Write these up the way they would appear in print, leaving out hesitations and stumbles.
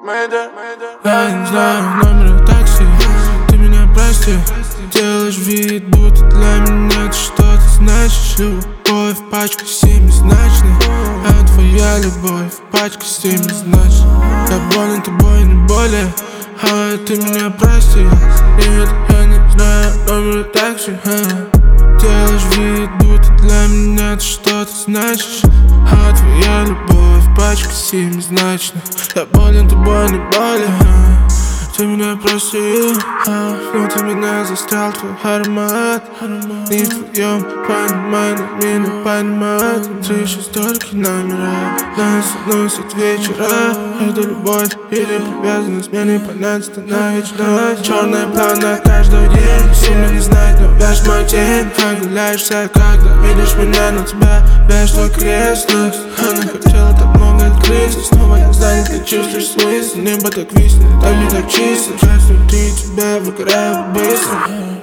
Я не знаю номера такси, ты меня прости. Делаешь вид, будто для меня ты что-то значишь. Любовь в пачке семизначной, а твоя любовь в пачке семизначной. Я болен тобой, не более, а ты меня прости. Нет, я не знаю номера такси. Делаешь вид, будто для меня ты что-то значишь, а твоя любовь в пачке семизначной. Я болен тобой, не более, ты меня прости. Внутри меня застрял твой аромат. Не в твоем понимании меня понимают. Внутри сейчас только номера, нас уносит вечера. Это любовь или привязанность, мне не понять, это навечно. Черная плана каждого дня, сильно не знать, но вяжь мой день. Оголяешься, когда видишь меня, но тебя вяжь твой крест. Она хотела так много открыться, снова не знает, ты чувствуешь смысл. Небо так виснет, там не так чисто. Часть внутри тебя выгорает быстро.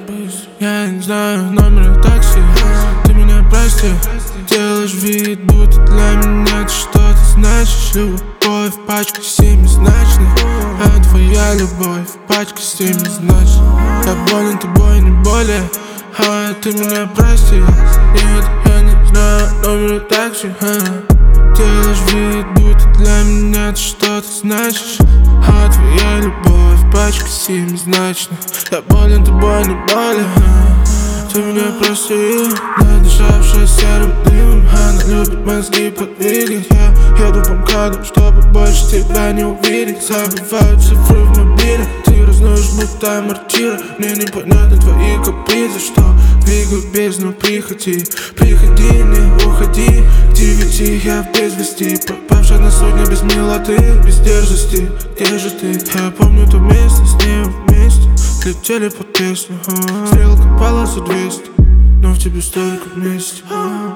Я не знаю номера такси, ты меня прости. Делаешь вид, будто для меня ты что-то значишь. Любовь в пачке семизначной, а твоя любовь в пачке семизначной. Я болен тобой, не более, а ты меня прости. Нет, я не знаю номера такси. Делаешь вид, будто для меня ты что-то значишь, а твоя любовь в пачке семизначной. Я болен тобой, не более, ты меня прости. Надышавшая серым дымом, она любит мозги подвигать. Я еду по МКАДу, чтобы больше тебя не увидеть. Забываю цифры в мобиле, ты разноешь будто мортира. Мне непонятны твои капризы, что двигают бездну прихоти. Приходи, не уходи, к 9 я в без вести. Попавшая на судне без милоты, без дерзости. Где же ты? Я помню то место, с ней вместе летели под песню. Стрелка пала за 200, но в тебе столько вместе.